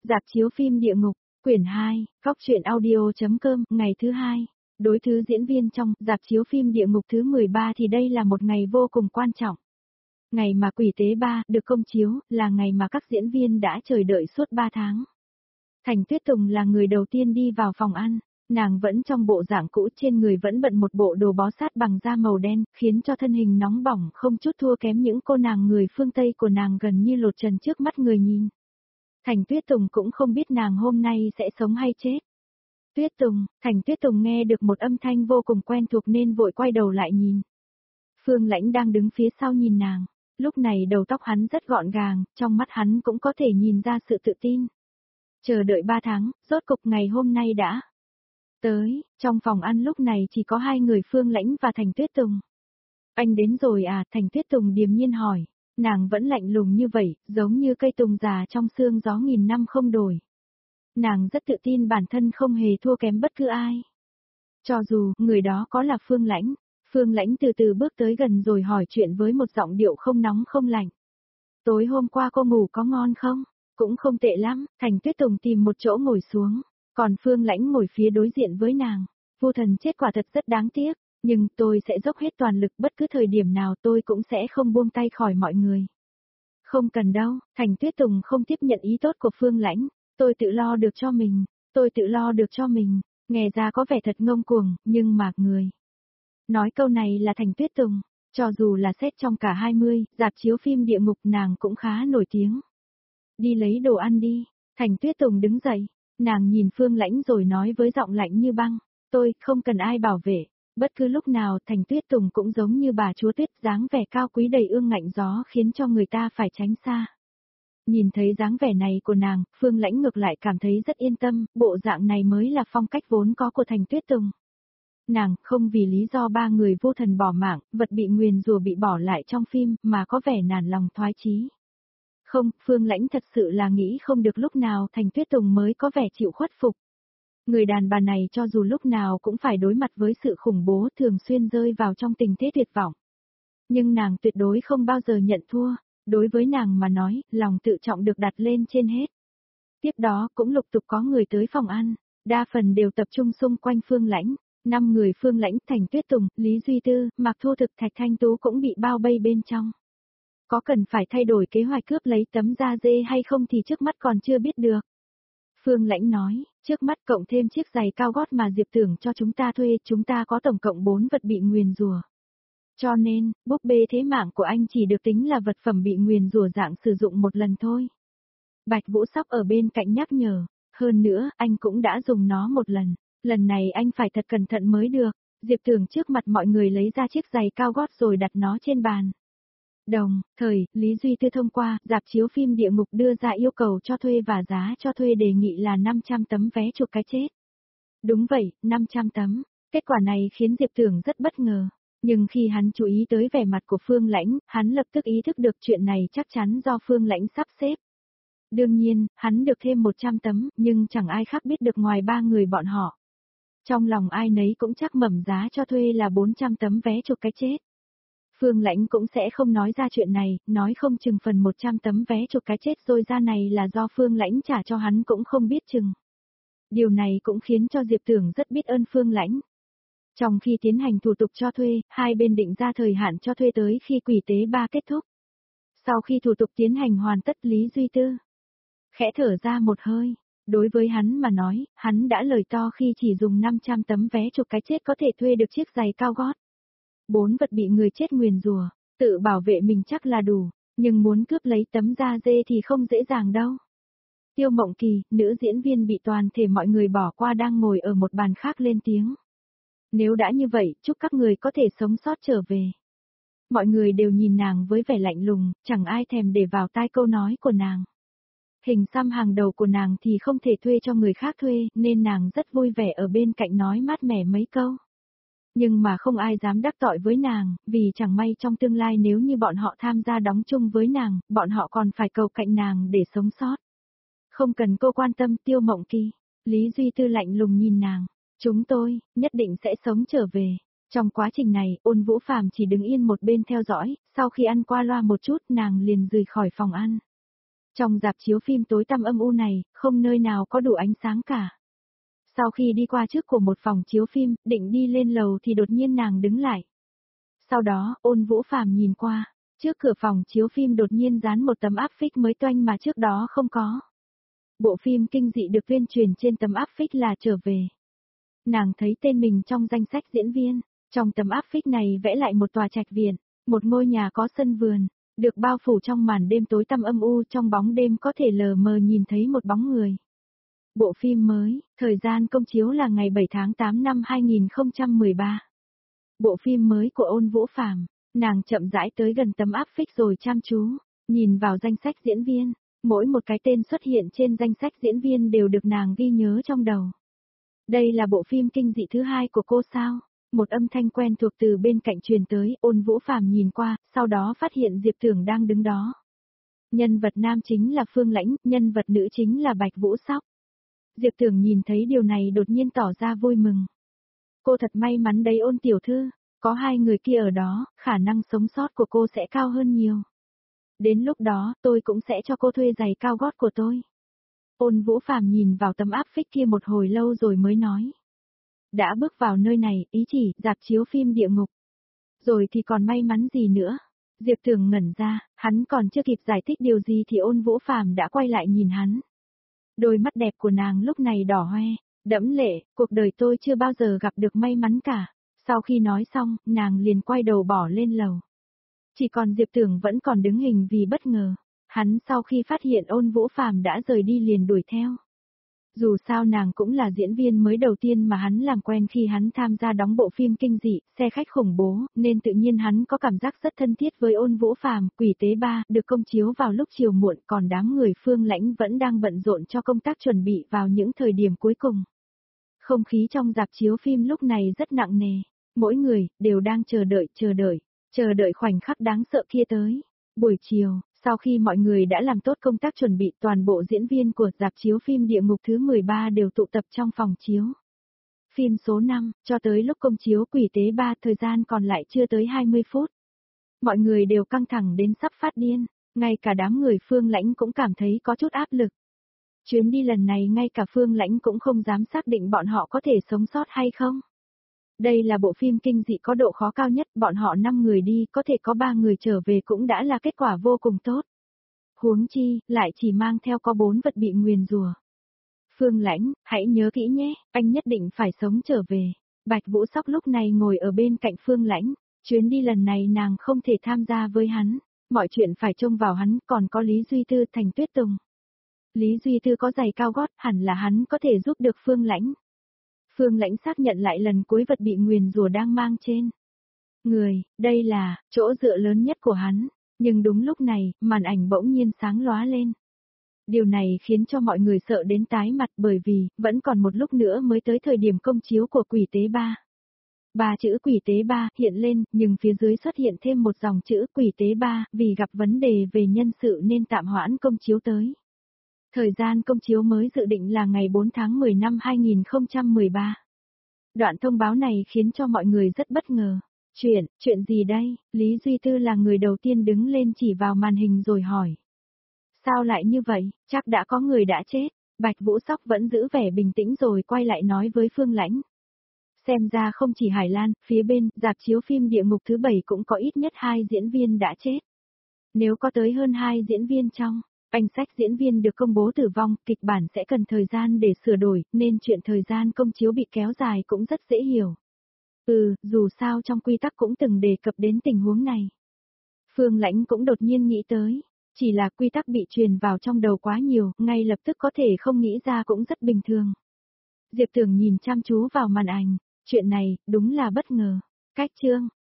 Rạp chiếu phim Địa Ngục, quyển 2, Góc truyện audio.com, ngày thứ 2. Đối thứ diễn viên trong rạp chiếu phim Địa Ngục thứ 13 thì đây là một ngày vô cùng quan trọng. Ngày mà Quỷ Tế 3 được công chiếu, là ngày mà các diễn viên đã chờ đợi suốt 3 tháng. Thành Tuyết Tùng là người đầu tiên đi vào phòng ăn, nàng vẫn trong bộ dạng cũ, trên người vẫn bận một bộ đồ bó sát bằng da màu đen, khiến cho thân hình nóng bỏng không chút thua kém những cô nàng người phương Tây của nàng gần như lột trần trước mắt người nhìn. Thành Tuyết Tùng cũng không biết nàng hôm nay sẽ sống hay chết. Tuyết Tùng, Thành Tuyết Tùng nghe được một âm thanh vô cùng quen thuộc nên vội quay đầu lại nhìn. Phương Lãnh đang đứng phía sau nhìn nàng, lúc này đầu tóc hắn rất gọn gàng, trong mắt hắn cũng có thể nhìn ra sự tự tin. Chờ đợi 3 tháng, rốt cục ngày hôm nay đã tới, trong phòng ăn lúc này chỉ có 2 người Phương Lãnh và Thành Tuyết Tùng. Anh đến rồi à? Thành Tuyết Tùng điềm nhiên hỏi, nàng vẫn lạnh lùng như vậy, giống như cây tùng già trong sương gió nghìn năm không đổi. Nàng rất tự tin bản thân không hề thua kém bất cứ ai. Cho dù người đó có là Phương Lãnh từ từ bước tới gần rồi hỏi chuyện với một giọng điệu không nóng không lạnh. Tối hôm qua cô ngủ có ngon không? Cũng không tệ lắm. Thành Tuyết Tùng tìm một chỗ ngồi xuống, còn Phương Lãnh ngồi phía đối diện với nàng. Vu Thần chết quả thật rất đáng tiếc, nhưng tôi sẽ dốc hết toàn lực, bất cứ thời điểm nào tôi cũng sẽ không buông tay khỏi mọi người. Không cần đâu. Thành Tuyết Tùng không tiếp nhận ý tốt của Phương Lãnh. Tôi tự lo được cho mình, nghe ra có vẻ thật ngông cuồng, nhưng mà người nói câu này là Thành Tuyết Tùng, cho dù là xét trong cả 20, rạp chiếu phim Địa Ngục nàng cũng khá nổi tiếng. Đi lấy đồ ăn đi. Thành Tuyết Tùng đứng dậy, nàng nhìn Phương Lãnh rồi nói với giọng lạnh như băng, tôi không cần ai bảo vệ. Bất cứ lúc nào Thành Tuyết Tùng cũng giống như bà chúa tuyết, dáng vẻ cao quý đầy ương ngạnh gió khiến cho người ta phải tránh xa. Nhìn thấy dáng vẻ này của nàng, Phương Lãnh ngược lại cảm thấy rất yên tâm, bộ dạng này mới là phong cách vốn có của Thành Tuyết Tùng. Nàng không vì lý do 3 người vô thần bỏ mạng, vật bị nguyền rủa bị bỏ lại trong phim, mà có vẻ nản lòng thoái chí. Không, Phương Lãnh thật sự là nghĩ không được lúc nào Thành Tuyết Tùng mới có vẻ chịu khuất phục. Người đàn bà này cho dù lúc nào cũng phải đối mặt với sự khủng bố, thường xuyên rơi vào trong tình thế tuyệt vọng. Nhưng nàng tuyệt đối không bao giờ nhận thua. Đối với nàng mà nói, lòng tự trọng được đặt lên trên hết. Tiếp đó cũng lục tục có người tới phòng ăn, đa phần đều tập trung xung quanh Phương Lãnh. 5 người Phương Lãnh, Thành Tuyết Tùng, Lý Duy Tư, Mạc Thu Thực, Thạch Thanh Tú cũng bị bao vây bên trong. Có cần phải thay đổi kế hoạch cướp lấy tấm da dê hay không thì trước mắt còn chưa biết được. Phương Lãnh nói, trước mắt cộng thêm chiếc giày cao gót mà Diệp Tưởng cho chúng ta thuê, chúng ta có tổng cộng 4 vật bị nguyền rủa. Cho nên, búp bê thế mạng của anh chỉ được tính là vật phẩm bị nguyền rủa dạng sử dụng một lần thôi. Bạch Vũ Sóc ở bên cạnh nhắc nhở, hơn nữa, anh cũng đã dùng nó một lần này anh phải thật cẩn thận mới được. Diệp Tưởng trước mặt mọi người lấy ra chiếc giày cao gót rồi đặt nó trên bàn. Đồng thời, Lý Duy Tư thông qua, rạp chiếu phim Địa Ngục đưa ra yêu cầu cho thuê và giá cho thuê đề nghị là 500 tấm vé chuộc cái chết. Đúng vậy, 500 tấm. Kết quả này khiến Diệp Tưởng rất bất ngờ. Nhưng khi hắn chú ý tới vẻ mặt của Phương Lãnh, hắn lập tức ý thức được chuyện này chắc chắn do Phương Lãnh sắp xếp. Đương nhiên, hắn được thêm 100 tấm, nhưng chẳng ai khác biết được ngoài 3 người bọn họ. Trong lòng ai nấy cũng chắc mẩm giá cho thuê là 400 tấm vé chuộc cái chết. Phương Lãnh cũng sẽ không nói ra chuyện này, nói không chừng phần 100 tấm vé chuộc cái chết rồi ra này là do Phương Lãnh trả cho hắn cũng không biết chừng. Điều này cũng khiến cho Diệp Tưởng rất biết ơn Phương Lãnh. Trong khi tiến hành thủ tục cho thuê, hai bên định ra thời hạn cho thuê tới khi Quỷ Tế 3 kết thúc. Sau khi thủ tục tiến hành hoàn tất, Lý Duy Tư khẽ thở ra một hơi. Đối với hắn mà nói, hắn đã lời to khi chỉ dùng 500 tấm vé chuộc cái chết có thể thuê được chiếc giày cao gót. 4 vật bị người chết nguyền rủa, tự bảo vệ mình chắc là đủ, nhưng muốn cướp lấy tấm da dê thì không dễ dàng đâu. Tiêu Mộng Kỳ, nữ diễn viên bị toàn thể mọi người bỏ qua đang ngồi ở một bàn khác lên tiếng. Nếu đã như vậy, chúc các người có thể sống sót trở về. Mọi người đều nhìn nàng với vẻ lạnh lùng, chẳng ai thèm để vào tai câu nói của nàng. Hình xăm hàng đầu của nàng thì không thể thuê cho người khác thuê, nên nàng rất vui vẻ ở bên cạnh nói mát mẻ mấy câu. Nhưng mà không ai dám đắc tội với nàng, vì chẳng may trong tương lai nếu như bọn họ tham gia đóng chung với nàng, bọn họ còn phải cầu cạnh nàng để sống sót. Không cần cô quan tâm, Tiêu Mộng Kỳ. Lý Duy Tư lạnh lùng nhìn nàng. Chúng tôi, nhất định sẽ sống trở về. Trong quá trình này, Ôn Vũ Phàm chỉ đứng yên một bên theo dõi, sau khi ăn qua loa một chút nàng liền rời khỏi phòng ăn. Trong rạp chiếu phim tối tăm âm u này, không nơi nào có đủ ánh sáng cả. Sau khi đi qua trước của một phòng chiếu phim, định đi lên lầu thì đột nhiên nàng đứng lại. Sau đó, Ôn Vũ Phàm nhìn qua, trước cửa phòng chiếu phim đột nhiên dán một tấm áp phích mới toanh mà trước đó không có. Bộ phim kinh dị được tuyên truyền trên tấm áp phích là Trở Về. Nàng thấy tên mình trong danh sách diễn viên, trong tấm áp phích này vẽ lại một tòa trạch viện, một ngôi nhà có sân vườn, được bao phủ trong màn đêm tối tăm âm u, trong bóng đêm có thể lờ mờ nhìn thấy một bóng người. Bộ phim mới, thời gian công chiếu là ngày 7 tháng 8 năm 2013. Bộ phim mới của Ôn Vũ Phàm, nàng chậm rãi tới gần tấm áp phích rồi chăm chú, nhìn vào danh sách diễn viên, mỗi một cái tên xuất hiện trên danh sách diễn viên đều được nàng ghi nhớ trong đầu. Đây là bộ phim kinh dị thứ hai của cô sao? Một âm thanh quen thuộc từ bên cạnh truyền tới, Ôn Vũ Phàm nhìn qua, sau đó phát hiện Diệp Tưởng đang đứng đó. Nhân vật nam chính là Phương Lãnh, nhân vật nữ chính là Bạch Vũ Sóc. Diệp Tưởng nhìn thấy điều này đột nhiên tỏ ra vui mừng. Cô thật may mắn đấy Ôn tiểu thư, có hai người kia ở đó, khả năng sống sót của cô sẽ cao hơn nhiều. Đến lúc đó, tôi cũng sẽ cho cô thuê giày cao gót của tôi. Ôn Vũ Phàm nhìn vào tấm áp phích kia một hồi lâu rồi mới nói. Đã bước vào nơi này, ý chỉ, rạp chiếu phim địa ngục. Rồi thì còn may mắn gì nữa? Diệp Tưởng ngẩn ra, hắn còn chưa kịp giải thích điều gì thì Ôn Vũ Phàm đã quay lại nhìn hắn. Đôi mắt đẹp của nàng lúc này đỏ hoe, đẫm lệ, cuộc đời tôi chưa bao giờ gặp được may mắn cả. Sau khi nói xong, nàng liền quay đầu bỏ lên lầu. Chỉ còn Diệp Tưởng vẫn còn đứng hình vì bất ngờ. Hắn sau khi phát hiện Ôn Vũ Phàm đã rời đi liền đuổi theo. Dù sao nàng cũng là diễn viên mới đầu tiên mà hắn làm quen khi hắn tham gia đóng bộ phim kinh dị, xe khách khủng bố, nên tự nhiên hắn có cảm giác rất thân thiết với Ôn Vũ Phàm. Quỷ Tế 3 được công chiếu vào lúc chiều muộn, còn đám người Phương Lãnh vẫn đang bận rộn cho công tác chuẩn bị vào những thời điểm cuối cùng. Không khí trong rạp chiếu phim lúc này rất nặng nề, mỗi người đều đang chờ đợi khoảnh khắc đáng sợ kia tới. Buổi chiều, sau khi mọi người đã làm tốt công tác chuẩn bị, toàn bộ diễn viên của rạp chiếu phim Địa Ngục thứ 13 đều tụ tập trong phòng chiếu. Phim số 5, cho tới lúc công chiếu Quỷ Tế 3, thời gian còn lại chưa tới 20 phút. Mọi người đều căng thẳng đến sắp phát điên, ngay cả đám người Phương Lãnh cũng cảm thấy có chút áp lực. Chuyến đi lần này ngay cả Phương Lãnh cũng không dám xác định bọn họ có thể sống sót hay không. Đây là bộ phim kinh dị có độ khó cao nhất, bọn họ 5 người đi, có thể có 3 người trở về cũng đã là kết quả vô cùng tốt. Huống chi, lại chỉ mang theo có 4 vật bị nguyền rủa. Phương Lãnh, hãy nhớ kỹ nhé, anh nhất định phải sống trở về. Bạch Vũ Sóc lúc này ngồi ở bên cạnh Phương Lãnh, chuyến đi lần này nàng không thể tham gia với hắn, mọi chuyện phải trông vào hắn, còn có Lý Duy Tư, Thành Tuyết Tùng. Lý Duy Tư có giày cao gót, hẳn là hắn có thể giúp được Phương Lãnh. Phương Lãnh xác nhận lại lần cuối vật bị nguyền rủa đang mang trên người, đây là chỗ dựa lớn nhất của hắn, nhưng đúng lúc này, màn ảnh bỗng nhiên sáng lóa lên. Điều này khiến cho mọi người sợ đến tái mặt bởi vì, vẫn còn một lúc nữa mới tới thời điểm công chiếu của Quỷ Tế 3. 3 chữ Quỷ Tế 3 hiện lên, nhưng phía dưới xuất hiện thêm một dòng chữ Quỷ Tế 3, vì gặp vấn đề về nhân sự nên tạm hoãn công chiếu tới. Thời gian công chiếu mới dự định là ngày 4 tháng 10 năm 2013. Đoạn thông báo này khiến cho mọi người rất bất ngờ. Chuyện gì đây? Lý Duy Tư là người đầu tiên đứng lên chỉ vào màn hình rồi hỏi. Sao lại như vậy? Chắc đã có người đã chết. Bạch Vũ Sóc vẫn giữ vẻ bình tĩnh rồi quay lại nói với Phương Lãnh. Xem ra không chỉ Hải Lan, phía bên, rạp chiếu phim Địa Ngục thứ 7 cũng có ít nhất 2 diễn viên đã chết. Nếu có tới hơn 2 diễn viên trong danh sách diễn viên được công bố tử vong, kịch bản sẽ cần thời gian để sửa đổi, nên chuyện thời gian công chiếu bị kéo dài cũng rất dễ hiểu. Dù sao trong quy tắc cũng từng đề cập đến tình huống này. Phương Lãnh cũng đột nhiên nghĩ tới, chỉ là quy tắc bị truyền vào trong đầu quá nhiều, ngay lập tức có thể không nghĩ ra cũng rất bình thường. Diệp Tưởng nhìn chăm chú vào màn ảnh, chuyện này, đúng là bất ngờ. Cách chương